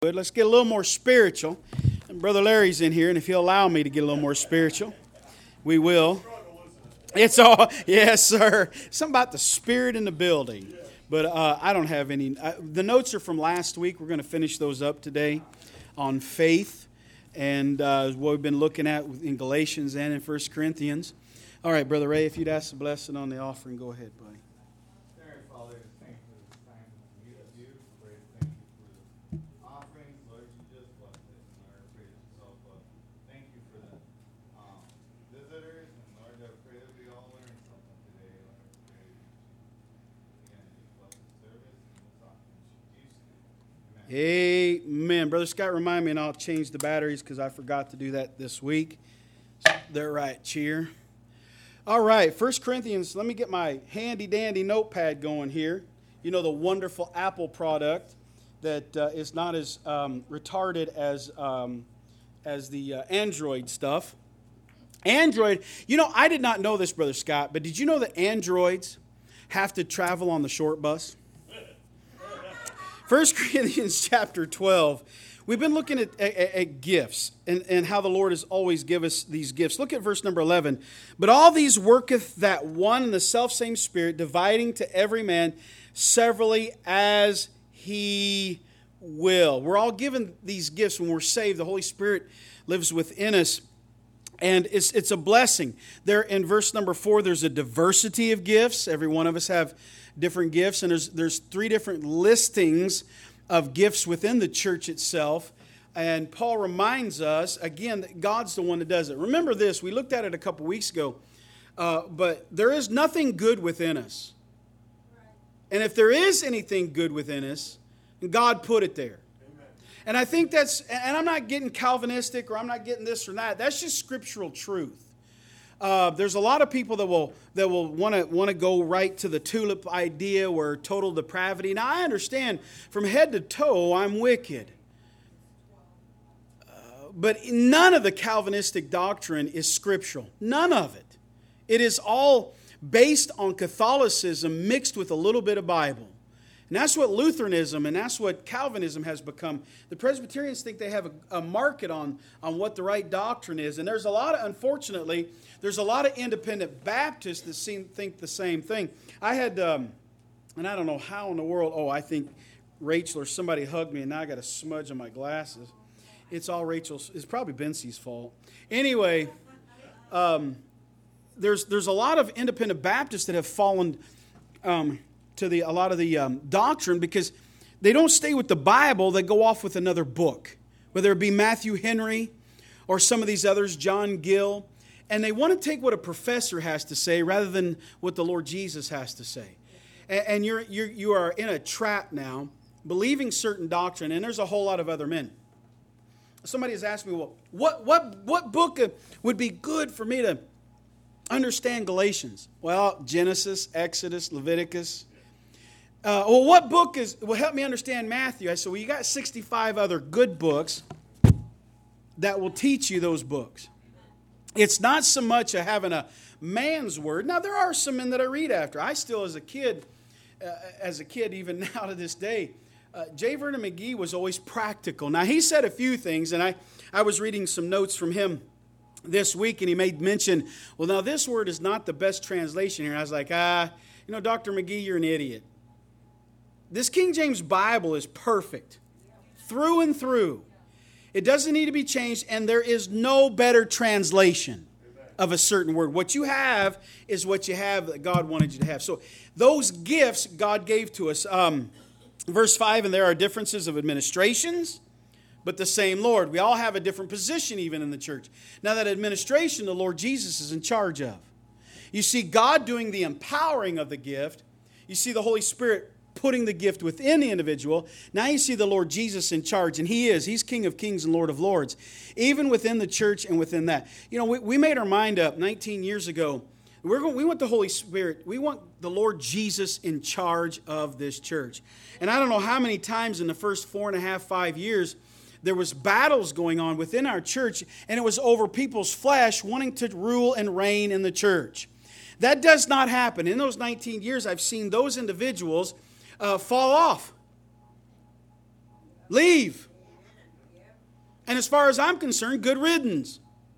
Good. Let's get a little more spiritual. And Brother Larry's in here, and if he'll allow me to get a little more spiritual, we will. It's all, yes, sir. Something about the spirit in the building. But I don't have any. The notes are from last week. We're going to finish those up today on faith and what we've been looking at in Galatians and in 1 Corinthians. All right, Brother Ray, if you'd ask the blessing on the offering, go ahead, buddy. Father, thank you for this time to meet with you. Pray, thank you for the offerings. Lord, you just blessed it. And Lord, I pray that yourself, thank you for the visitors. And Lord, I pray that we all learn something today. Lord, I pray that you again, just bless the service and this offering. In Jesus' name. Amen. Brother Scott, remind me, and I'll change the batteries because I forgot to do that this week. They're right, cheer. All right, 1 Corinthians, let me get my handy-dandy notepad going here. You know, the wonderful Apple product that is not as retarded as the Android stuff. Android, you know, I did not know this, Brother Scott, but did you know that Androids have to travel on the short bus? 1 Corinthians chapter 12. We've been looking at gifts and how the Lord has always given us these gifts. Look at verse number 11. But all these worketh that one and the selfsame Spirit, dividing to every man severally as he will. We're all given these gifts when we're saved. The Holy Spirit lives within us. And it's a blessing. There in verse number 4, there's a diversity of gifts. Every one of us have different gifts. And there's 3 different listings of gifts within the church itself. And Paul reminds us, again, that God's the one that does it. Remember this, we looked at it a couple weeks ago, but there is nothing good within us. And if there is anything good within us, God put it there. Amen. And I think that's, and I'm not getting Calvinistic or I'm not getting this or that, that's just scriptural truth. There's a lot of people that will want to go right to the tulip idea where total depravity. Now I understand from head to toe I'm wicked, but none of the Calvinistic doctrine is scriptural. None of it. It is all based on Catholicism mixed with a little bit of Bible. And that's what Lutheranism and that's what Calvinism has become. The Presbyterians think they have a market on what the right doctrine is. And there's a lot of, unfortunately, there's a lot of independent Baptists that think the same thing. I had, and I don't know how in the world, I think Rachel or somebody hugged me and now I got a smudge on my glasses. It's all Rachel's, it's probably Bensie's fault. Anyway, there's a lot of independent Baptists that have fallen to a lot of the doctrine because they don't stay with the Bible, they go off with another book, whether it be Matthew Henry or some of these others, John Gill, and they want to take what a professor has to say rather than what the Lord Jesus has to say. And you are in a trap now, believing certain doctrine, and there's a whole lot of other men. Somebody has asked me, well, what book would be good for me to understand Galatians? Well, Genesis, Exodus, Leviticus. What book will help me understand Matthew? I said, well, you got 65 other good books that will teach you those books. It's not so much having a man's word. Now, there are some men that I read after. I still, as a kid, even now to this day, J. Vernon McGee was always practical. Now, he said a few things, and I was reading some notes from him this week, and he made mention, well, now this word is not the best translation here. And I was like, Dr. McGee, you're an idiot. This King James Bible is perfect, through and through. It doesn't need to be changed, and there is no better translation of a certain word. What you have is what you have that God wanted you to have. So those gifts God gave to us. Verse 5, and there are differences of administrations, but the same Lord. We all have a different position even in the church. Now that administration, the Lord Jesus is in charge of. You see God doing the empowering of the gift. You see the Holy Spirit putting the gift within the individual. Now you see the Lord Jesus in charge, and He's King of Kings and Lord of Lords, even within the church and within that. You know, we made our mind up 19 years ago. We want the Holy Spirit, we want the Lord Jesus in charge of this church. And I don't know how many times in the first 4.5, 5 years, there was battles going on within our church, and it was over people's flesh wanting to rule and reign in the church. That does not happen. In those 19 years, I've seen those individuals fall off. Leave. And as far as I'm concerned, good riddance.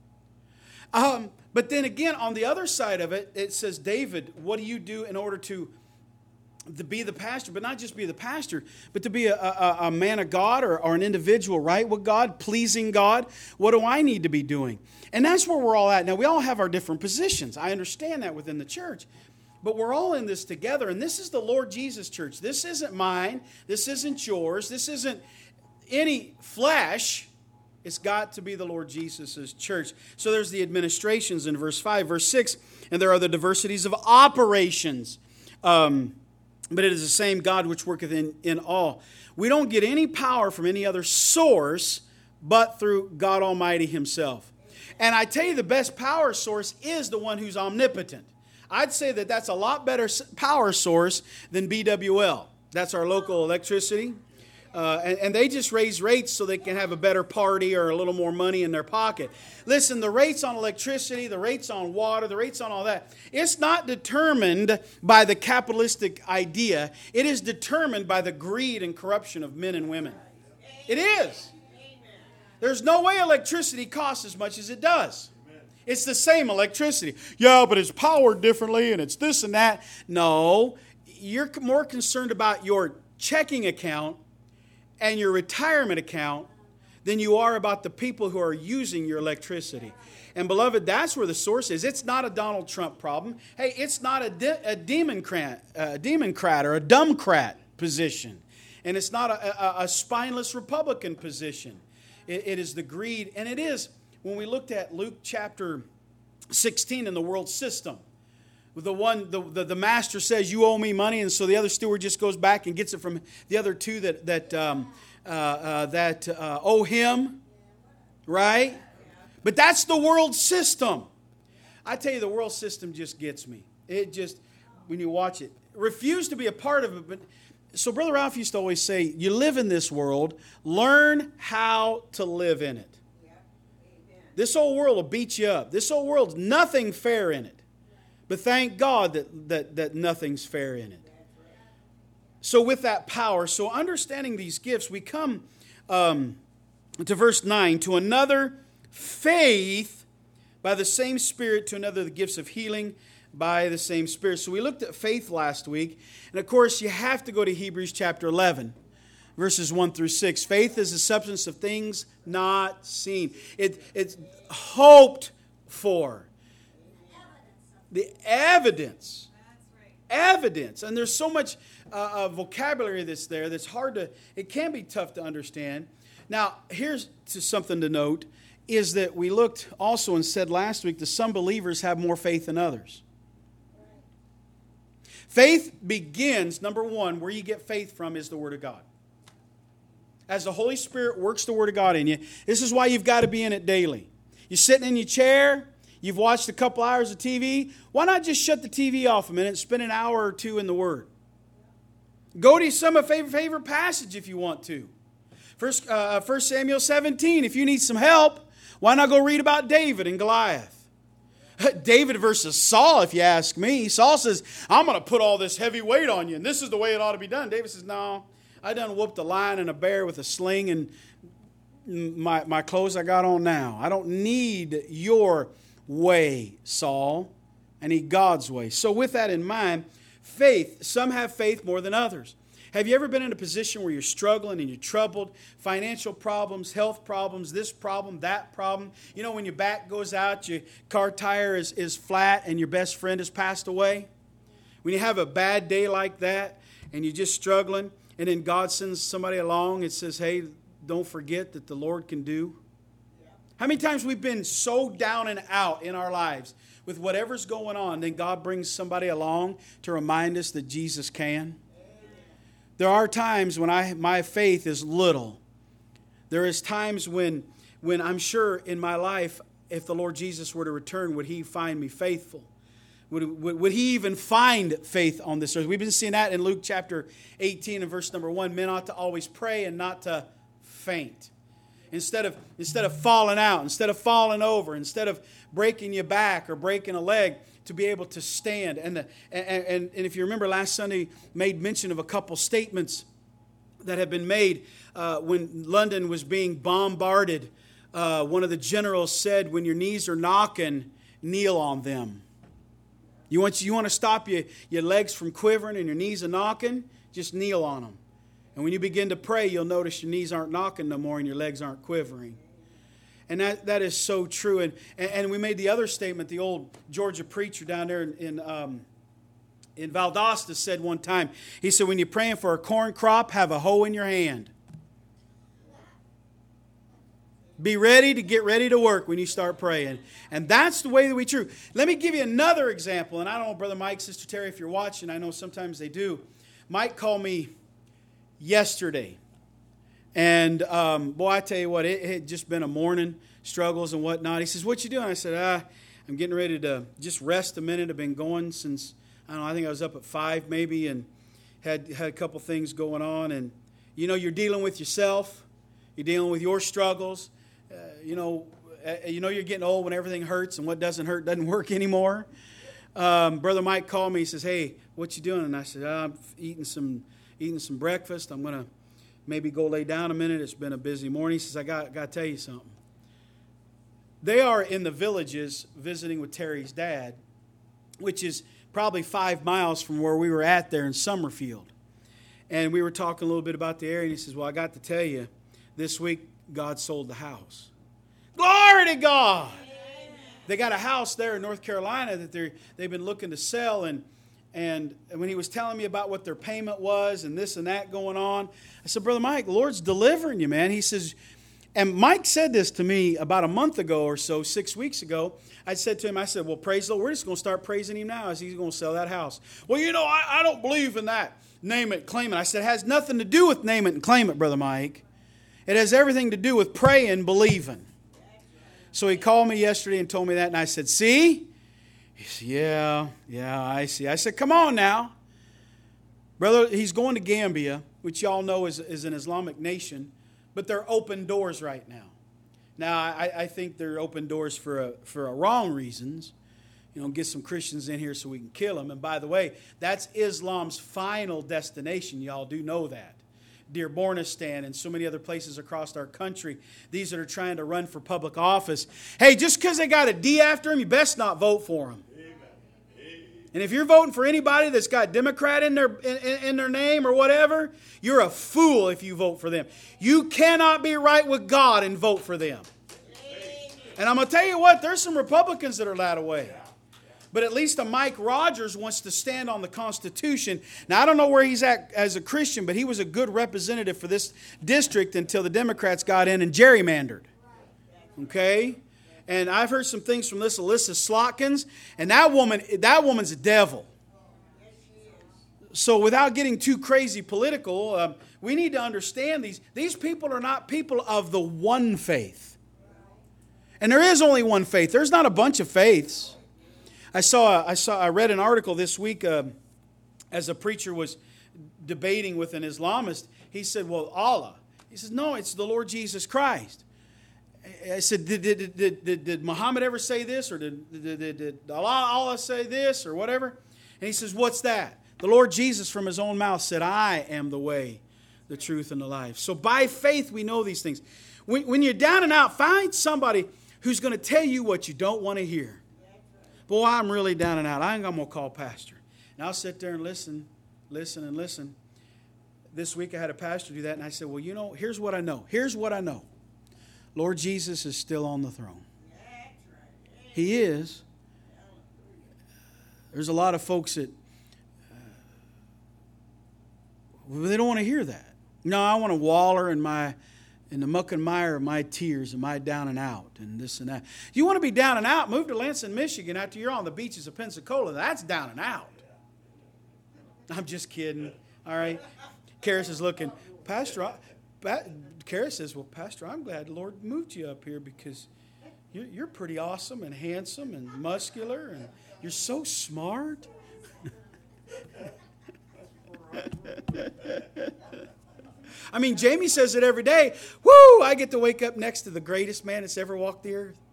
But then again, on the other side of it, it says, David, what do you do in order to be the pastor? But not just be the pastor, but to be a man of God or an individual, right? With God, pleasing God. What do I need to be doing? And that's where we're all at. Now, we all have our different positions. I understand that within the church. But we're all in this together. And this is the Lord Jesus church. This isn't mine. This isn't yours. This isn't any flesh. It's got to be the Lord Jesus' church. So there's the administrations in verse 5. Verse 6, and there are the diversities of operations. But it is the same God which worketh in all. We don't get any power from any other source but through God Almighty Himself. And I tell you, the best power source is the one who's omnipotent. I'd say that that's a lot better power source than BWL. That's our local electricity. And they just raise rates so they can have a better party or a little more money in their pocket. Listen, the rates on electricity, the rates on water, the rates on all that, it's not determined by the capitalistic idea. It is determined by the greed and corruption of men and women. It is. There's no way electricity costs as much as it does. It's the same electricity. Yeah, but it's powered differently and it's this and that. No, you're more concerned about your checking account and your retirement account than you are about the people who are using your electricity. And beloved, that's where the source is. It's not a Donald Trump problem. Hey, it's not a Democrat or a dumbcrat position. And it's not a spineless Republican position. It is the greed. And it is, when we looked at Luke chapter 16 in the world system, the master says, you owe me money, and so the other steward just goes back and gets it from the other two that owe him, right? But that's the world system. I tell you, the world system just gets me. It just, when you watch it, refuse to be a part of it. But so Brother Ralph used to always say, you live in this world, learn how to live in it. This old world will beat you up. This old world's nothing fair in it. But thank God that nothing's fair in it. So with that power, so understanding these gifts, we come to verse 9. To another, faith by the same Spirit. To another, the gifts of healing by the same Spirit. So we looked at faith last week. And of course, you have to go to Hebrews chapter 11. Verses 1 through 6. Faith is the substance of things not seen. It's hoped for. The evidence. Evidence. And there's so much vocabulary that's there that's hard to, it can be tough to understand. Now, here's something to note, is that we looked also and said last week that some believers have more faith than others. Faith begins, number one, where you get faith from is the Word of God. As the Holy Spirit works the Word of God in you, this is why you've got to be in it daily. You're sitting in your chair, you've watched a couple hours of TV. Why not just shut the TV off a minute and spend an hour or two in the Word? Go to some of your favorite passage if you want to. 1 Samuel 17, if you need some help, why not go read about David and Goliath? David versus Saul, if you ask me. Saul says, I'm going to put all this heavy weight on you, and this is the way it ought to be done. David says, no, I done whooped a lion and a bear with a sling and my clothes I got on now. I don't need your way, Saul. I need God's way. So with that in mind, faith, some have faith more than others. Have you ever been in a position where you're struggling and you're troubled? Financial problems, health problems, this problem, that problem. You know, when your back goes out, your car tire is flat, and your best friend has passed away? When you have a bad day like that and you're just struggling, and then God sends somebody along and says, hey, don't forget that the Lord can do. How many times we've been so down and out in our lives with whatever's going on, then God brings somebody along to remind us that Jesus can? There are times when my faith is little. There is times when I'm sure in my life, if the Lord Jesus were to return, would He find me faithful? Would He even find faith on this earth? We've been seeing that in Luke chapter 18 and verse number 1. Men ought to always pray and not to faint. Instead of falling out, instead of falling over, instead of breaking your back or breaking a leg, to be able to stand. And if you remember last Sunday, made mention of a couple statements that have been made when London was being bombarded One of the generals said, when your knees are knocking, kneel on them. You want to stop your legs from quivering and your knees are knocking? Just kneel on them. And when you begin to pray, you'll notice your knees aren't knocking no more and your legs aren't quivering. And that is so true. And we made the other statement. The old Georgia preacher down there in Valdosta said one time, he said, when you're praying for a corn crop, have a hoe in your hand. Be ready to get ready to work when you start praying. And that's the way that we true. Let me give you another example. And I don't know, Brother Mike, Sister Terry, if you're watching, I know sometimes they do. Mike called me yesterday. And, boy, I tell you what, it had just been a morning, struggles and whatnot. He says, what you doing? I said, I'm getting ready to just rest a minute. I've been going since, I don't know, I think I was up at 5 maybe and had a couple things going on. And, you're dealing with yourself. You're dealing with your struggles. You're getting old when everything hurts and what doesn't hurt doesn't work anymore. Brother Mike called me. He says, hey, what you doing? And I said, I'm eating some breakfast. I'm going to maybe go lay down a minute. It's been a busy morning. He says, I got to tell you something. They are in the villages visiting with Terry's dad, which is probably 5 miles from where we were at there in Summerfield. And we were talking a little bit about the area. And he says, well, I got to tell you, this week God sold the house. Glory to God. Amen. They got a house there in North Carolina that they've been looking to sell. And when he was telling me about what their payment was and this and that going on, I said, Brother Mike, the Lord's delivering you, man. He says, and Mike said this to me about a month ago or so, 6 weeks ago. I said to him, I said, well, praise the Lord. We're just going to start praising him now as he's going to sell that house. Well, I don't believe in that. Name it, claim it. I said, it has nothing to do with name it and claim it, Brother Mike. It has everything to do with praying, believing. So he called me yesterday and told me that, and I said, see? He said, yeah, I see. I said, come on now. Brother, he's going to Gambia, which y'all know is an Islamic nation, but they're open doors right now. Now, I think they're open doors for wrong reasons. Get some Christians in here so we can kill them. And by the way, that's Islam's final destination. Y'all do know that. Dearbornistan and so many other places across our country, these that are trying to run for public office. Hey, just because they got a D after them, you best not vote for them. And if you're voting for anybody that's got Democrat in their name or whatever, you're a fool if you vote for them. You cannot be right with God and vote for them. And I'm going to tell you what, there's some Republicans that are that way. But at least a Mike Rogers wants to stand on the Constitution. Now, I don't know where he's at as a Christian, but he was a good representative for this district until the Democrats got in and gerrymandered. Okay? And I've heard some things from this Alyssa Slotkins, and that woman's a devil. So without getting too crazy political, we need to understand these people are not people of the one faith. And there is only one faith. There's not a bunch of faiths. I read an article this week as a preacher was debating with an Islamist. He said, well, Allah. He says, no, it's the Lord Jesus Christ. I said, did Muhammad ever say this? Or did Allah say this or whatever? And he says, what's that? The Lord Jesus from his own mouth said, I am the way, the truth, and the life. So by faith we know these things. When you're down and out, find somebody who's going to tell you what you don't want to hear. Boy, I'm really down and out. I think I'm going to call pastor. And I'll sit there and listen. This week I had a pastor do that, and I said, well, here's what I know. Lord Jesus is still on the throne. He is. There's a lot of folks that they don't want to hear that. No, I want to waller in the muck and mire of my tears and my down and out and this and that. You want to be down and out, move to Lansing, Michigan after you're on the beaches of Pensacola. That's down and out. I'm just kidding. All right. Karis is looking. Karis says, well, Pastor, I'm glad the Lord moved you up here because you're pretty awesome and handsome and muscular and you're so smart. I mean, Jamie says it every day. Woo! I get to wake up next to the greatest man that's ever walked the earth.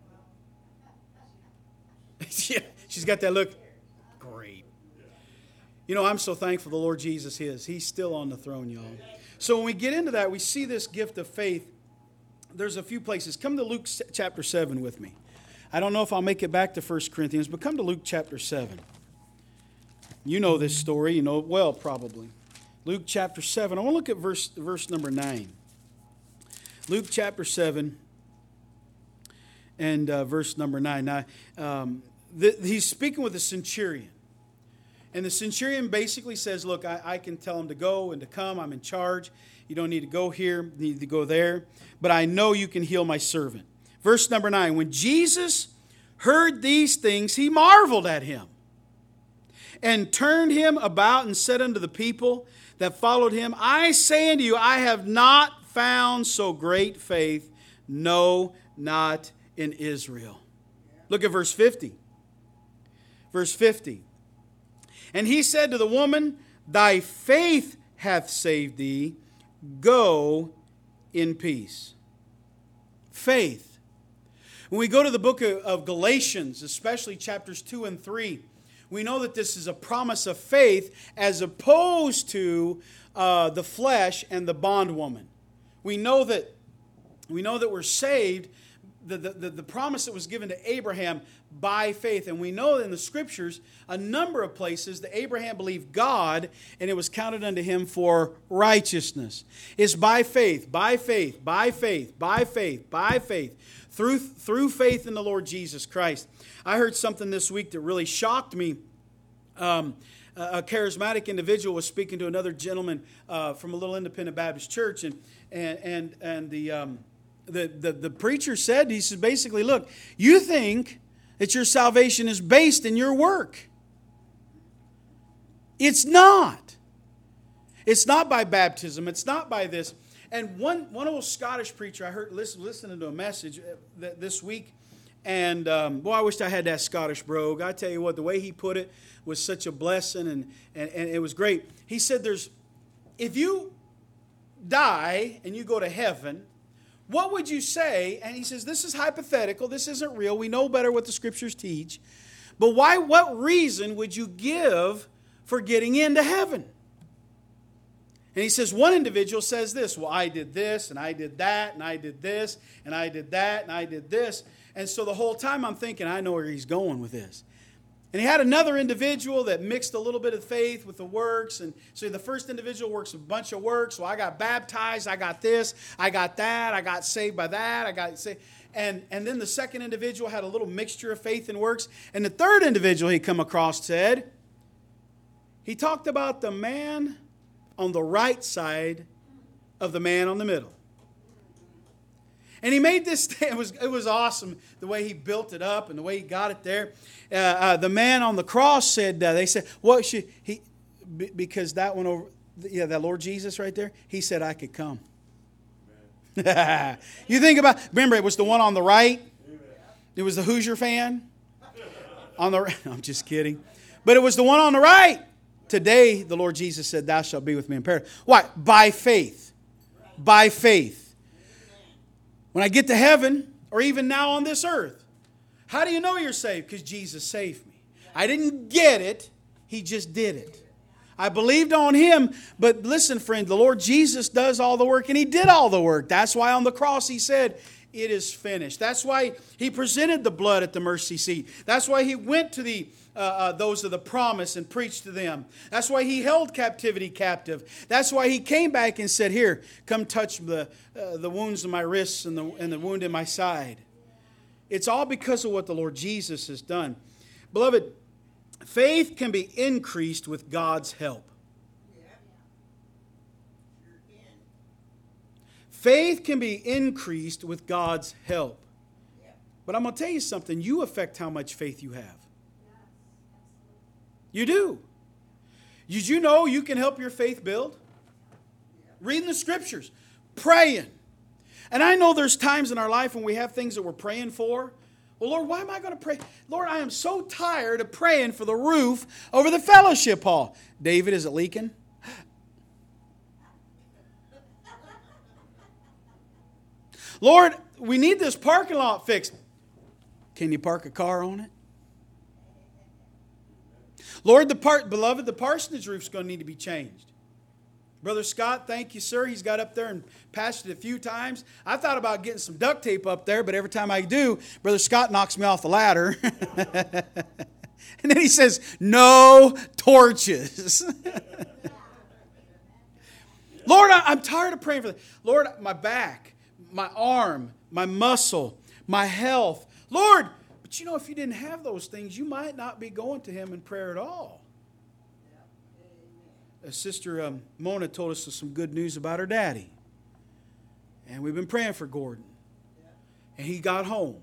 Yeah, she's got that look. Great. I'm so thankful the Lord Jesus is. He's still on the throne, y'all. So when we get into that, we see this gift of faith there's a few places. Come to Luke chapter 7 with me. I don't know if I'll make it back to 1 Corinthians, but come to Luke chapter 7. You know this story. You know it well, probably. Luke chapter 7. I want to look at verse number 9. Luke chapter 7 and verse number 9. Now, he's speaking with a centurion. And the centurion basically says, look, I can tell him to go and to come. I'm in charge. You don't need to go here. You need to go there. But I know you can heal my servant. Verse number 9. When Jesus heard these things, he marveled at him and turned him about and said unto the people that followed him, I say unto you, I have not found so great faith, no, not in Israel. Look at verse 50. Verse 50. And he said to the woman, thy faith hath saved thee. Go in peace. Faith. When we go to the book of Galatians, especially chapters 2 and 3, we know that this is a promise of faith as opposed to the flesh and the bondwoman. We know that we're saved. The promise that was given to Abraham by faith. And we know in the Scriptures a number of places that Abraham believed God and it was counted unto him for righteousness. It's by faith, by faith, by faith, by faith, by faith, through faith in the Lord Jesus Christ. I heard something this week that really shocked me. A charismatic individual was speaking to another gentleman from a little independent Baptist church, and the preacher said, he said basically, look, you think that your salvation is based in your work. It's not. It's not by baptism. It's not by this. And one old Scottish preacher I heard listening to a message this week, and boy, I wished I had that Scottish brogue. I tell you what, the way he put it was such a blessing, and it was great. He said, if you die and you go to heaven, what would you say? And he says, this is hypothetical. This isn't real. We know better what the Scriptures teach. But what reason would you give for getting into heaven? And he says, one individual says this, well, I did this, and I did that, and I did this, and I did that, and I did this. And so the whole time I'm thinking, I know where he's going with this. And he had another individual that mixed a little bit of faith with the works. And so the first individual works a bunch of works. Well, I got baptized. I got this. I got that. I got saved by that. I got saved. And then the second individual had a little mixture of faith and works. And the third individual he come across said, he talked about the man on the right side of the man on the middle. And he made this, it was awesome the way he built it up and the way he got it there. The man on the cross said, they said, well, because that one over, that Lord Jesus right there, he said, I could come. You think about, remember it was the one on the right. It was the Hoosier fan. I'm just kidding. But it was the one on the right. Today, the Lord Jesus said, thou shalt be with me in paradise. Why? By faith. By faith. When I get to heaven, or even now on this earth, how do you know you're saved? Because Jesus saved me. I didn't get it. He just did it. I believed on Him. But listen, friend, the Lord Jesus does all the work, and He did all the work. That's why on the cross He said, it is finished. That's why He presented the blood at the mercy seat. That's why He went to those of the promise and preached to them. That's why He held captivity captive. That's why He came back and said, here, come touch the wounds in my wrists and the wound in my side. It's all because of what the Lord Jesus has done. Beloved, faith can be increased with God's help. Faith can be increased with God's help. But I'm going to tell you something. You affect how much faith you have. You do. Did you know you can help your faith build? Reading the Scriptures. Praying. And I know there's times in our life when we have things that we're praying for. Well, Lord, why am I going to pray? Lord, I am so tired of praying for the roof over the fellowship hall. David, is it leaking? Lord, we need this parking lot fixed. Can you park a car on it? Lord, beloved, the parsonage roof's going to need to be changed. Brother Scott, thank you, sir. He's got up there and pastored a few times. I thought about getting some duct tape up there, but every time I do, Brother Scott knocks me off the ladder. And then he says, no torches. Lord, I'm tired of praying for that. Lord, my back, my arm, my muscle, my health. Lord, but if you didn't have those things, you might not be going to Him in prayer at all. Sister Mona told us some good news about her daddy. And we've been praying for Gordon. And he got home.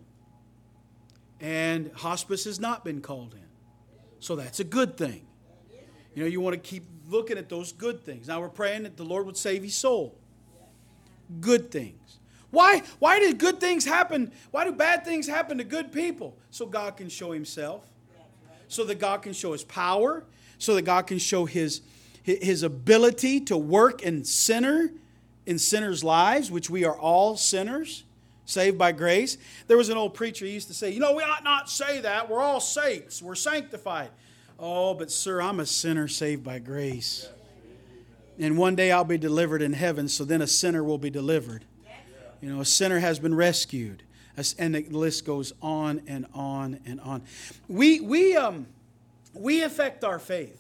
And hospice has not been called in. So that's a good thing. You want to keep looking at those good things. Now we're praying that the Lord would save his soul. Good things. Why do good things happen? Why do bad things happen to good people? So God can show Himself. So that God can show His power. So that God can show His ability to work in sinners' lives, which we are all sinners, saved by grace. There was an old preacher who used to say, we ought not say that. We're all saints. We're sanctified. Oh, but sir, I'm a sinner saved by grace. And one day I'll be delivered in heaven, so then a sinner will be delivered. A sinner has been rescued. And the list goes on and on and on. We affect our faith.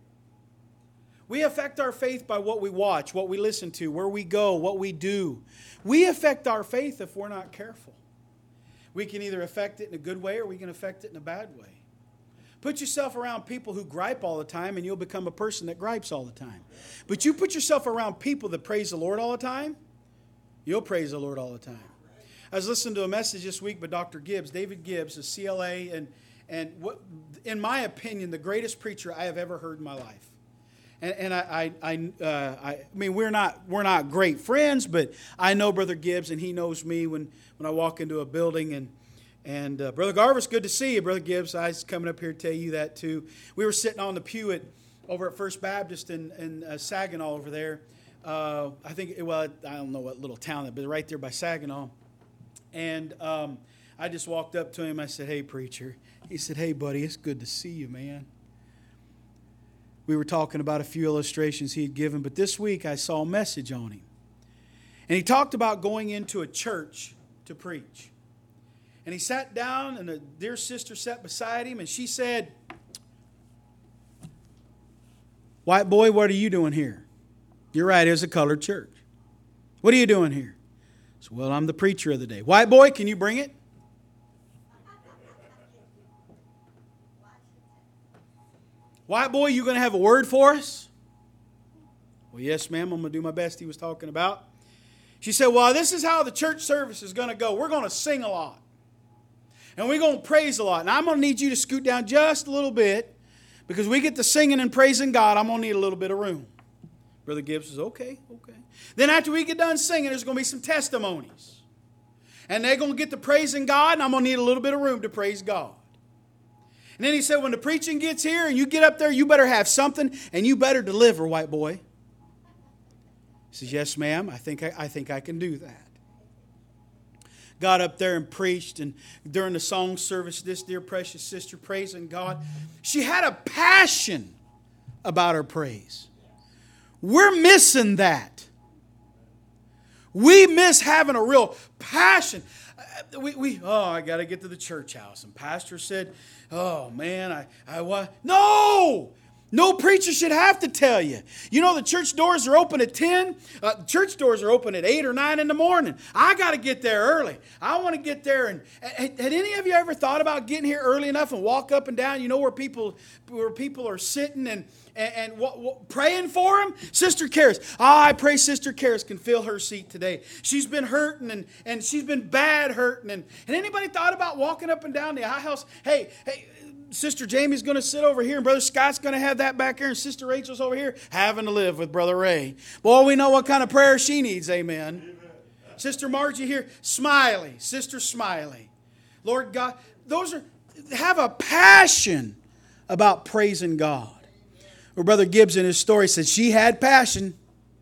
We affect our faith by what we watch, what we listen to, where we go, what we do. We affect our faith if we're not careful. We can either affect it in a good way or we can affect it in a bad way. Put yourself around people who gripe all the time and you'll become a person that gripes all the time. But you put yourself around people that praise the Lord all the time, you'll praise the Lord all the time. I was listening to a message this week by Dr. Gibbs, David Gibbs, a CLA, and what, in my opinion, the greatest preacher I have ever heard in my life. And I mean, we're not great friends, but I know Brother Gibbs, and he knows me when I walk into a building. And Brother Garvis, good to see you, Brother Gibbs. I was coming up here to tell you that too. We were sitting on the pew over at First Baptist in Saginaw over there. I don't know what little town, but right there by Saginaw. And I just walked up to him. I said, "Hey, preacher." He said, "Hey, buddy, it's good to see you, man." We were talking about a few illustrations he had given, but this week I saw a message on him. And he talked about going into a church to preach. And he sat down, and a dear sister sat beside him, and she said, "White boy, what are you doing here?" "You're right, it was a colored church." "What are you doing here?" I said, "Well, I'm the preacher of the day." "White boy, can you bring it?" "White boy, you going to have a word for us?" "Well, yes, ma'am, I'm going to do my best," he was talking about. She said, "Well, this is how the church service is going to go. We're going to sing a lot. And we're going to praise a lot. And I'm going to need you to scoot down just a little bit, because we get to singing and praising God, I'm going to need a little bit of room." Brother Gibbs says, okay. Then after we get done singing, there's going to be some testimonies. And they're going to get to praising God, and I'm going to need a little bit of room to praise God. And then he said, when the preaching gets here and you get up there, you better have something and you better deliver, white boy. He says, "Yes, ma'am, I think I can do that." Got up there and preached, and during the song service, this dear precious sister praising God, she had a passion about her praise. We're missing that. We miss having a real passion. I got to get to the church house. And pastor said, "Oh, man, I what?" No preacher should have to tell you. The church doors are open at 10. Church doors are open at 8 or 9 in the morning. I got to get there early. I want to get there. And had any of you ever thought about getting here early enough and walk up and down? Where people are sitting and praying for them? Sister Karis. I pray Sister Karis can fill her seat today. She's been hurting and she's been bad hurting. And anybody thought about walking up and down the aisles? Hey, Sister Jamie's going to sit over here, and Brother Scott's going to have that back here, and Sister Rachel's over here having to live with Brother Ray. Boy, we know what kind of prayer she needs, amen. Sister Margie here, Smiley, Sister Smiley. Lord God, have a passion about praising God. Well, Brother Gibbs in his story said she had passion.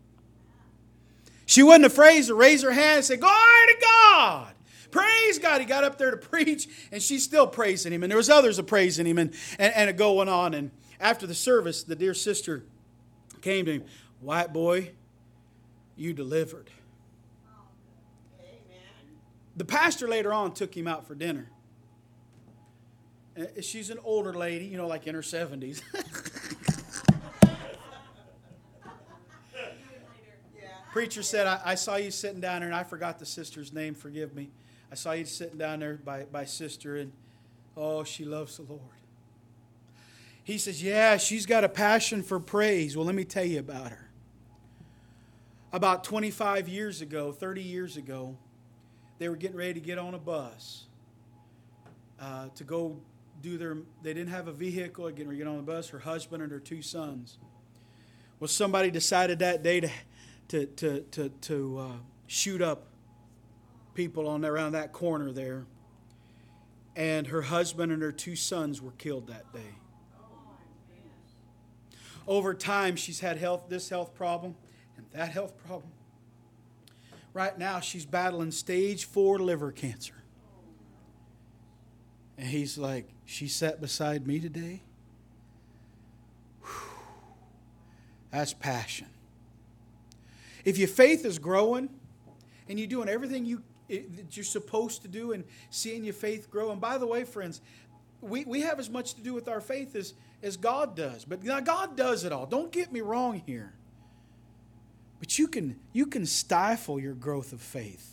She wasn't afraid to raise her hand and say, "Glory to God. Praise God." He got up there to preach, and she's still praising him. And there was others praising him and going on. And after the service, the dear sister came to him. White boy, you delivered. The pastor later on took him out for dinner. She's an older lady, like in her 70s. Preacher said, I saw you sitting down there, and I forgot the sister's name, forgive me. I saw you sitting down there by sister, and she loves the Lord. He says, yeah, she's got a passion for praise. Well, let me tell you about her. About 25 years ago, 30 years ago, they were getting ready to get on a bus to go they didn't have a vehicle, getting ready to get on the bus, her husband and her 2 sons. Well, somebody decided that day to shoot up people around that corner there. And her husband and her 2 sons were killed that day. Over time, she's had this health problem and that health problem. Right now, she's battling stage 4 liver cancer. And he's like, she sat beside me today? Whew. That's passion. If your faith is growing and you're doing everything that you're supposed to do and seeing your faith grow, and by the way, friends, we have as much to do with our faith as God does. But now God does it all. Don't get me wrong here. But you can stifle your growth of faith.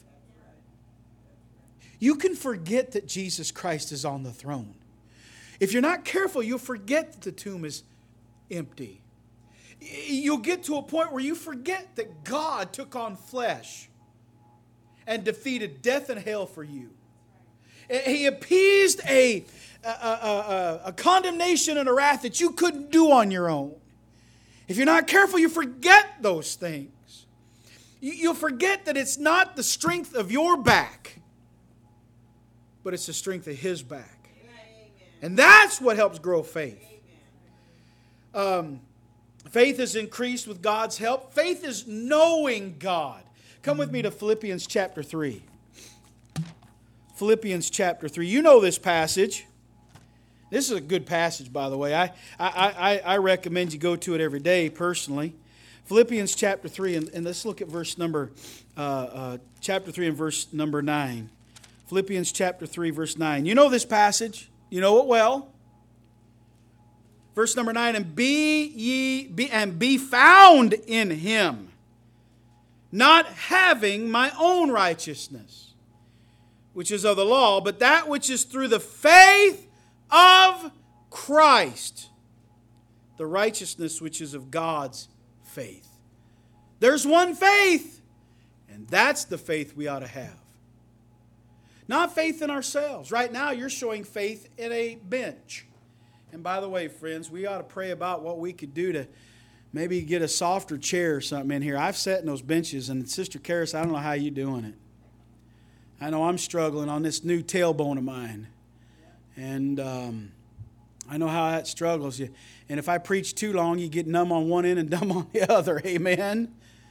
You can forget that Jesus Christ is on the throne. If you're not careful, you'll forget that the tomb is empty. You'll get to a point where you forget that God took on flesh and defeated death and hell for you. He appeased a condemnation and a wrath that you couldn't do on your own. If you're not careful, you forget those things. You'll forget that it's not the strength of your back, but it's the strength of His back. Amen. And that's what helps grow faith. Faith is increased with God's help. Faith is knowing God. Come with me to Philippians chapter 3. Philippians chapter 3. You know this passage. This is a good passage, by the way. I recommend you go to it every day, personally. Philippians chapter 3, and let's look at chapter 3 and verse number 9. Philippians chapter 3, verse 9. You know this passage. You know it well. Verse number 9, and be found in Him, not having my own righteousness, which is of the law, but that which is through the faith of Christ, the righteousness which is of God's faith. There's one faith, and that's the faith we ought to have. Not faith in ourselves. Right now, you're showing faith in a bench. And by the way, friends, we ought to pray about what we could do to maybe get a softer chair or something in here. I've sat in those benches, and Sister Karis, I don't know how you're doing it. I know I'm struggling on this new tailbone of mine. And I know how that struggles you. And if I preach too long, you get numb on one end and dumb on the other. Amen?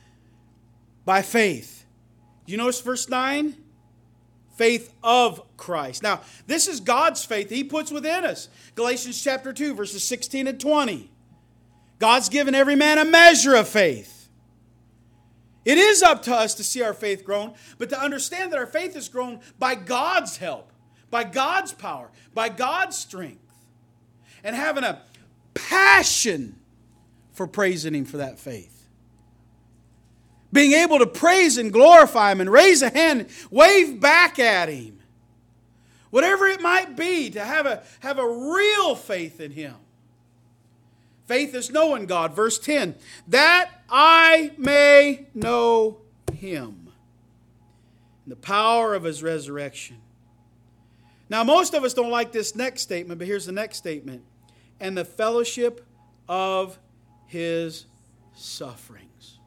By faith. You notice verse 9? Faith of Christ. Now, this is God's faith He puts within us. Galatians chapter 2, verses 16 and 20. God's given every man a measure of faith. It is up to us to see our faith grown, but to understand that our faith is grown by God's help, by God's power, by God's strength, and having a passion for praising Him for that faith. Being able to praise and glorify Him and raise a hand, wave back at Him. Whatever it might be, to have a real faith in Him. Faith is knowing God. Verse 10, that I may know Him, the power of His resurrection. Now, most of us don't like this next statement, but here's the next statement. And the fellowship of His sufferings,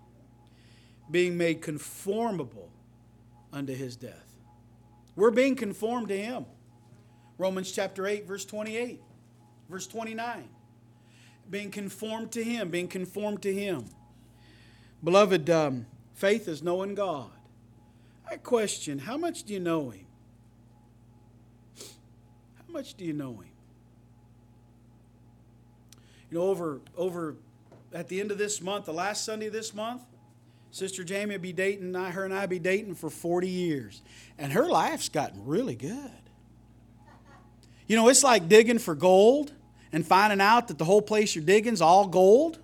being made conformable unto His death. We're being conformed to Him. Romans chapter 8, verse 28, verse 29. Being conformed to Him, being conformed to Him. Beloved, faith is knowing God. I question, how much do you know Him? How much do you know Him? You know, over at the end of this month, the last Sunday of this month, Sister Jamie will be dating, her and I will be dating for 40 years. And her life's gotten really good. You know, it's like digging for gold and finding out that the whole place you're digging is all gold.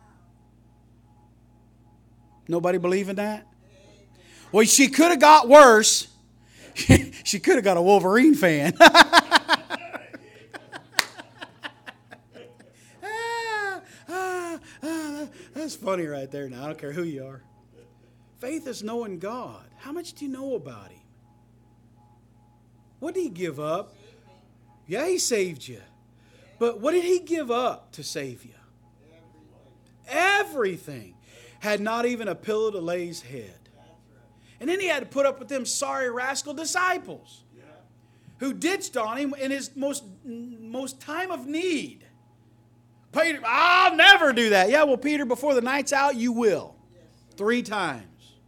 Nobody believe in that? Well, she could have got worse. She could have got a Wolverine fan. That's funny right there now. I don't care who you are. Faith is knowing God. How much do you know about Him? What did He give up? Yeah, He saved you. But what did He give up to save you? Everything. Had not even a pillow to lay His head. And then He had to put up with them sorry rascal disciples who ditched on Him in His most time of need. Peter, I'll never do that. Yeah, well, Peter, before the night's out, you will. 3 times.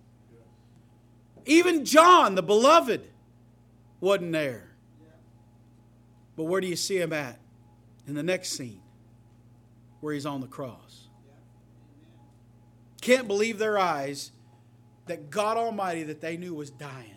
Even John, the beloved, wasn't there. But where do you see him at? In the next scene, where He's on the cross. Can't believe their eyes that God Almighty that they knew was dying.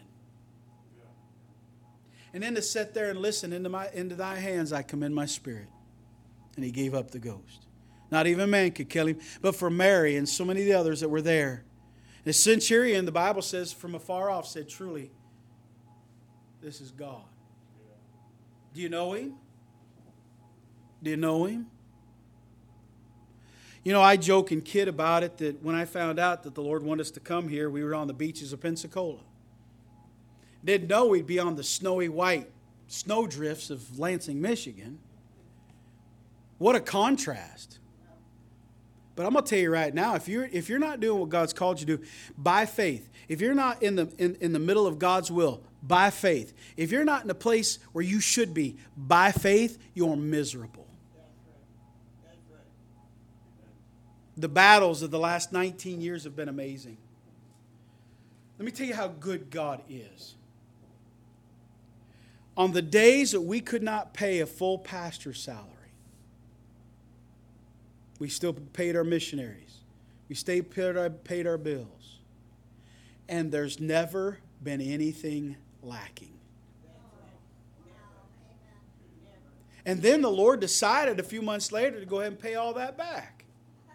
And then to sit there and listen, into thy hands I commend my spirit. And He gave up the ghost. Not even man could kill him, but for Mary and so many of the others that were there. The centurion, the Bible says, from afar off said, truly, this is God. Do you know Him? Do you know Him? You know, I joke and kid about it that when I found out that the Lord wanted us to come here, we were on the beaches of Pensacola. Didn't know we'd be on the snowy white snowdrifts of Lansing, Michigan. What a contrast. But I'm going to tell you right now, if you're not doing what God's called you to do, by faith, if you're not in the middle of God's will, by faith, if you're not in a place where you should be, by faith, you're miserable. That's right. The battles of the last 19 years have been amazing. Let me tell you how good God is. On the days that we could not pay a full pastor's salary, we still paid our missionaries. We still paid our bills. And there's never been anything lacking. And then the Lord decided a few months later to go ahead and pay all that back.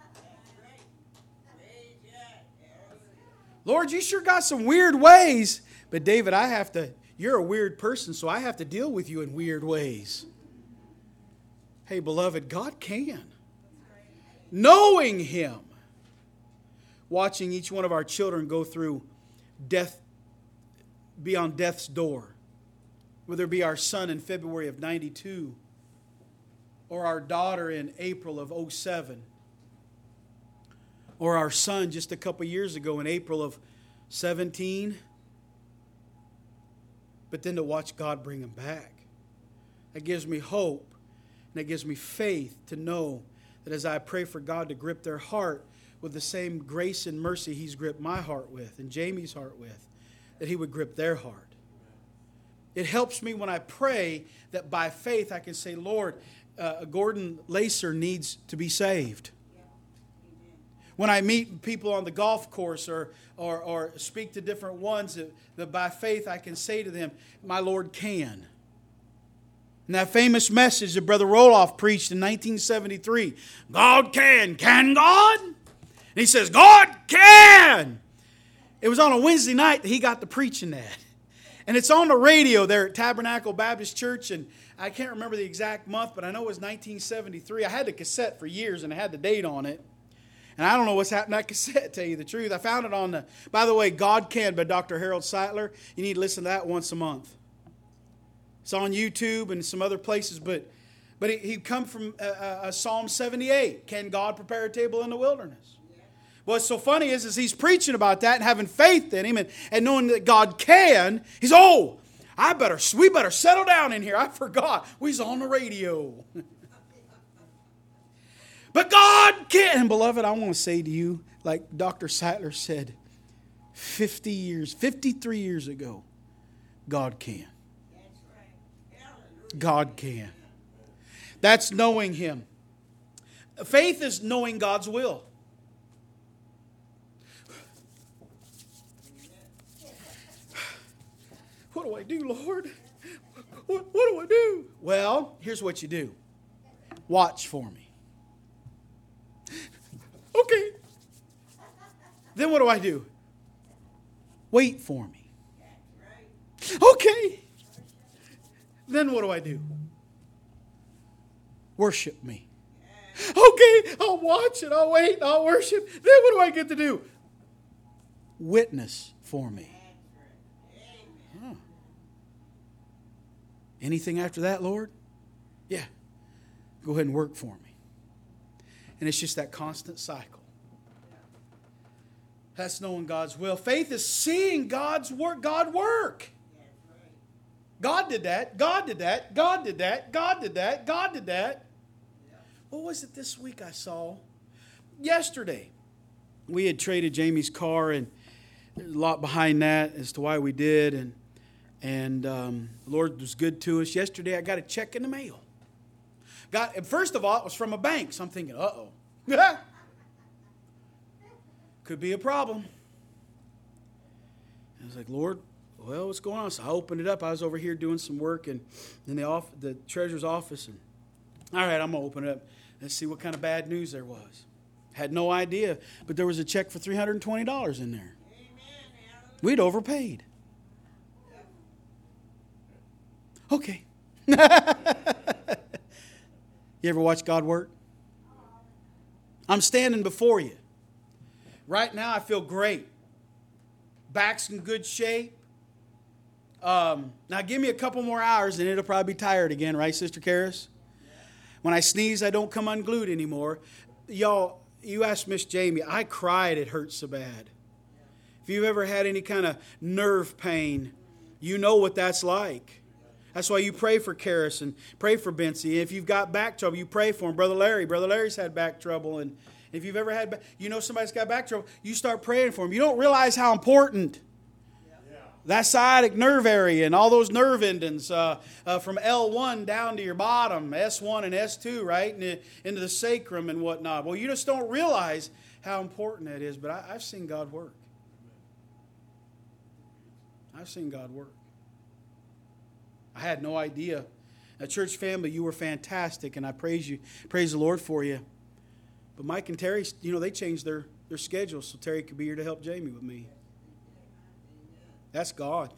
Lord, you sure got some weird ways. But David, you're a weird person, so I have to deal with you in weird ways. Hey, beloved, God can. Knowing Him. Watching each one of our children go through death, be on death's door. Whether it be our son in February of 92 or our daughter in April of 07 or our son just a couple years ago in April of 17. But then to watch God bring them back. That gives me hope and that gives me faith to know that as I pray for God to grip their heart with the same grace and mercy He's gripped my heart with and Jamie's heart with, that He would grip their heart. It helps me when I pray that by faith I can say, Lord, Gordon Lacer needs to be saved. When I meet people on the golf course or speak to different ones, that by faith I can say to them, my Lord can. And that famous message that Brother Roloff preached in 1973, God can. Can God? And he says, God can. It was on a Wednesday night that he got to preaching that. And it's on the radio there at Tabernacle Baptist Church. And I can't remember the exact month, but I know it was 1973. I had the cassette for years and I had the date on it. And I don't know what's happened to that cassette, to tell you the truth. I found it on by the way, God Can by Dr. Harold Seitler. You need to listen to that once a month. It's on YouTube and some other places, but he come from Psalm 78. Can God prepare a table in the wilderness? Yeah. What's so funny is he's preaching about that and having faith in Him and knowing that God can. He's, we better settle down in here. I forgot. We's on the radio. But God can. And beloved, I want to say to you, like Dr. Seitler said, 53 years ago, God can. God can. That's knowing Him. Faith is knowing God's will. What do I do, Lord? What do I do? Well, here's what you do. Watch for me. Okay. Then what do I do? Wait for me. Okay. Then what do I do? Worship me. Okay, I'll watch and I'll wait and I'll worship. Then what do I get to do? Witness for me. Huh. Anything after that, Lord? Yeah. Go ahead and work for me. And it's just that constant cycle. That's knowing God's will. Faith is seeing God's work. God work. God did that. God did that. God did that. God did that. God did that. What was it this week I saw? Yesterday. We had traded Jamie's car, and there's a lot behind that as to why we did. And the Lord was good to us. Yesterday I got a check in the mail. First of all, it was from a bank. So I'm thinking, uh-oh. Could be a problem. I was like, Lord, well, what's going on? So I opened it up. I was over here doing some work in the treasurer's office. And all right, I'm going to open it up. Let's see what kind of bad news there was. Had no idea. But there was a check for $320 in there. We'd overpaid. Okay. You ever watch God work? I'm standing before you. Right now I feel great. Back's in good shape. Now give me a couple more hours and it'll probably be tired again, right, Sister Karis? When I sneeze, I don't come unglued anymore. Y'all, you asked Miss Jamie, I cried, it hurt so bad. If you've ever had any kind of nerve pain, you know what that's like. That's why you pray for Karis and pray for Bency. If you've got back trouble, you pray for him. Brother Larry's had back trouble. And if you've ever had, somebody's got back trouble, you start praying for him. You don't realize how important that sciatic nerve area and all those nerve endings from L1 down to your bottom, S1 and S2, right, into the sacrum and whatnot. Well, you just don't realize how important that is. But I've seen God work. I've seen God work. I had no idea. A church family, you were fantastic, and I praise you. Praise the Lord for you. But Mike and Terry, they changed their schedules so Terry could be here to help Jamie with me. That's God.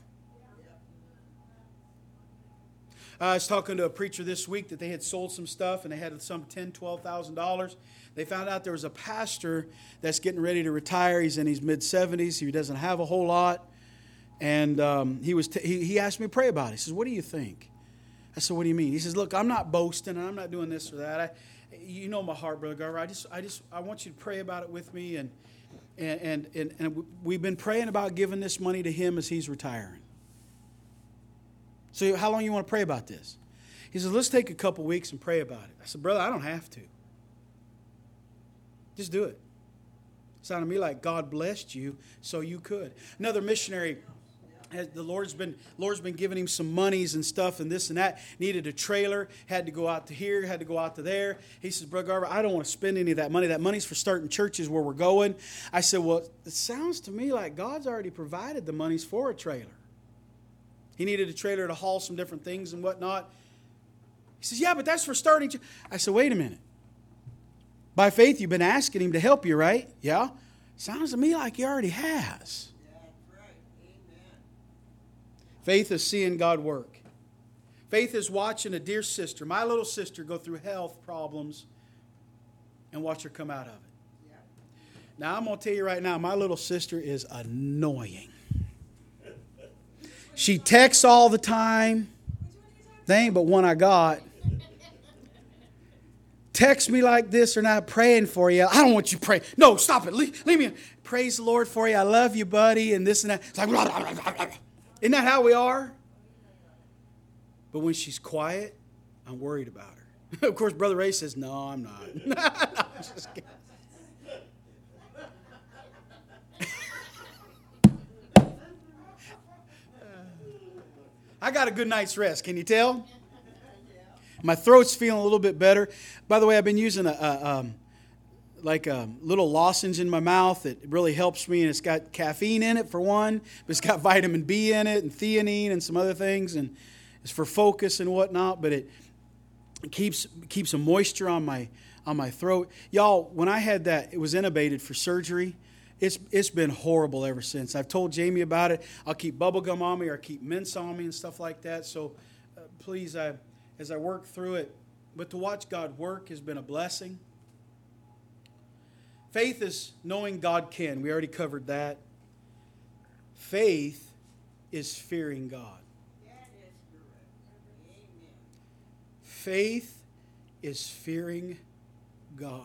I was talking to a preacher this week that they had sold some stuff and they had some $10,000, $12,000. They found out there was a pastor that's getting ready to retire. He's in his mid-70s. He doesn't have a whole lot. And he asked me to pray about it. He says, what do you think? I said, what do you mean? He says, look, I'm not boasting and I'm not doing this or that. You know my heart, Brother Garver. I want you to pray about it with me. And we've been praying about giving this money to him as he's retiring. So how long you want to pray about this? He says, let's take a couple weeks and pray about it. I said, brother, I don't have to. Just do it. It sounded to me like God blessed you so you could. Another missionary, the Lord's been giving him some monies and stuff and this and that. Needed a trailer. Had to go out to here. Had to go out to there. He says, Brother Garver, I don't want to spend any of that money. That money's for starting churches where we're going. I said, well, it sounds to me like God's already provided the monies for a trailer. He needed a trailer to haul some different things and whatnot. He says, yeah, but that's for starting. I said, wait a minute. By faith, you've been asking him to help you, right? Yeah. Sounds to me like he already has. Faith is seeing God work. Faith is watching a dear sister, my little sister, go through health problems and watch her come out of it. Now, I'm going to tell you right now, my little sister is annoying. She texts all the time. They ain't but one I got. Text me like this or not, praying for you. I don't want you to pray. No, stop it. Leave me. Praise the Lord for you. I love you, buddy. And this and that. It's like, blah, blah, blah, blah, blah. Isn't that how we are? But when she's quiet, I'm worried about her. Of course, Brother Ray says, no, I'm not. No, I'm just kidding. I got a good night's rest. Can you tell? My throat's feeling a little bit better. By the way, I've been using a little lozenge in my mouth that really helps me, and it's got caffeine in it for one, but it's got vitamin B in it and theanine and some other things, and it's for focus and whatnot. But it keeps some moisture on my throat. Y'all, when I had that, it was intubated for surgery. It's been horrible ever since. I've told Jamie about it. I'll keep bubble gum on me or keep mints on me and stuff like that. So please, as I work through it, but to watch God work has been a blessing. Faith is knowing God can. We already covered that. Faith is fearing God. That is correct. Amen. Faith is fearing God.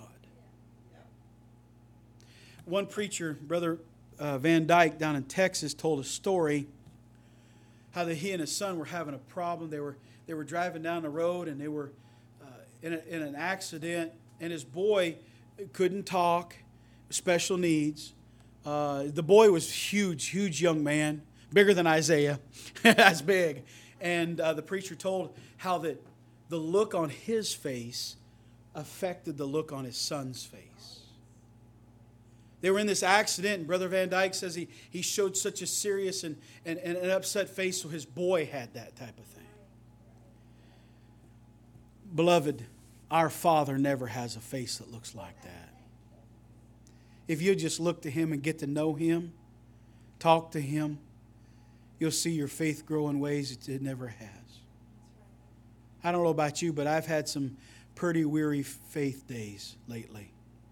One preacher, Brother Van Dyke down in Texas, told a story how that he and his son were having a problem. They were driving down the road, and they were in an accident, and his boy couldn't talk, special needs. The boy was huge young man, bigger than Isaiah. That's big. And the preacher told how that the look on his face affected the look on his son's face. They were in this accident, and Brother Van Dyke says he showed such a serious and an upset face, so his boy had that type of thing. Beloved, our Father never has a face that looks like that. If you just look to Him and get to know Him, talk to Him, you'll see your faith grow in ways it never has. I don't know about you, but I've had some pretty weary faith days lately.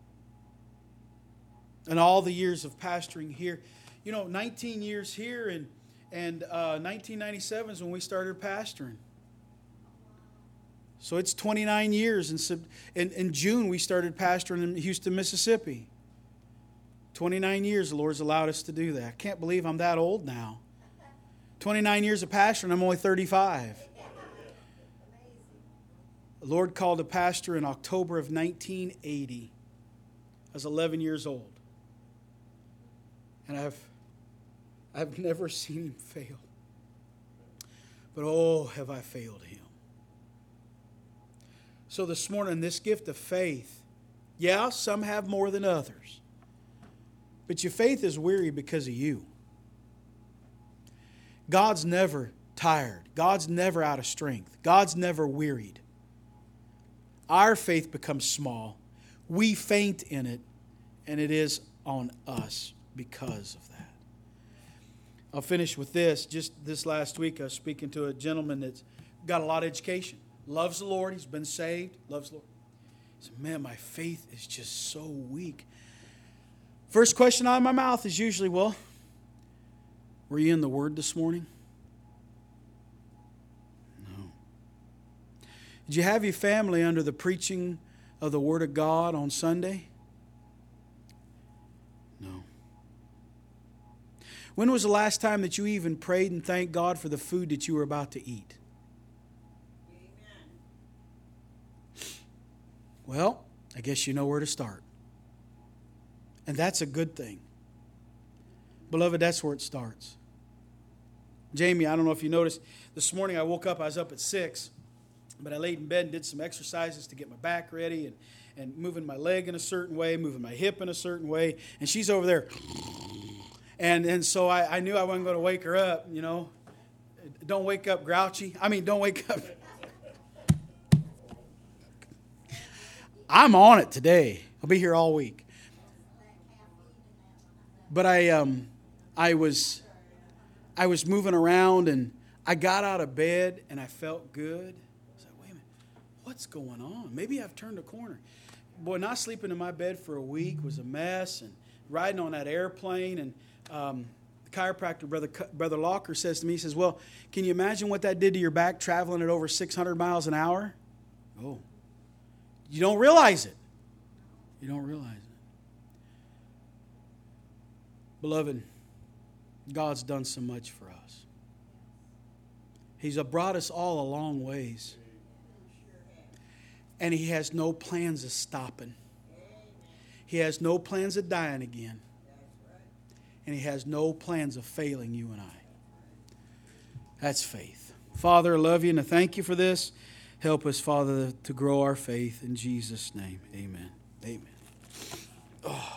And all the years of pastoring here, 19 years here, and 1997 is when we started pastoring. So it's 29 years. In June, we started pastoring in Houston, Mississippi. 29 years the Lord's allowed us to do that. I can't believe I'm that old now. 29 years of pastoring, I'm only 35. The Lord called a pastor in October of 1980. I was 11 years old. And I've never seen Him fail. But oh, have I failed Him. So this morning, this gift of faith, yeah, some have more than others. But your faith is weary because of you. God's never tired. God's never out of strength. God's never wearied. Our faith becomes small. We faint in it, and it is on us because of that. I'll finish with this. Just this last week, I was speaking to a gentleman that's got a lot of education. Loves the Lord. He's been saved. Loves the Lord. He said, man, my faith is just so weak. First question out of my mouth is usually, well, were you in the Word this morning? No. Did you have your family under the preaching of the Word of God on Sunday? No. When was the last time that you even prayed and thanked God for the food that you were about to eat? Well, I guess you know where to start. And that's a good thing. Beloved, that's where it starts. Jamie, I don't know if you noticed, this morning I woke up, I was up at 6, but I laid in bed and did some exercises to get my back ready and moving my leg in a certain way, moving my hip in a certain way, and she's over there. And so I knew I wasn't going to wake her up, Don't wake up grouchy. Don't wake up. I'm on it today. I'll be here all week. But I was moving around, and I got out of bed and I felt good. I said, wait a minute, what's going on? Maybe I've turned a corner. Boy, not sleeping in my bed for a week was a mess, and riding on that airplane. And the chiropractor, Brother Locker, says to me, he says, well, can you imagine what that did to your back traveling at over 600 miles an hour? Oh, you don't realize it. You don't realize it. Beloved, God's done so much for us. He's brought us all a long ways. And He has no plans of stopping. He has no plans of dying again. And He has no plans of failing you and I. That's faith. Father, I love you and I thank you for this. Help us, Father, to grow our faith. In Jesus' name, amen. Amen. Oh.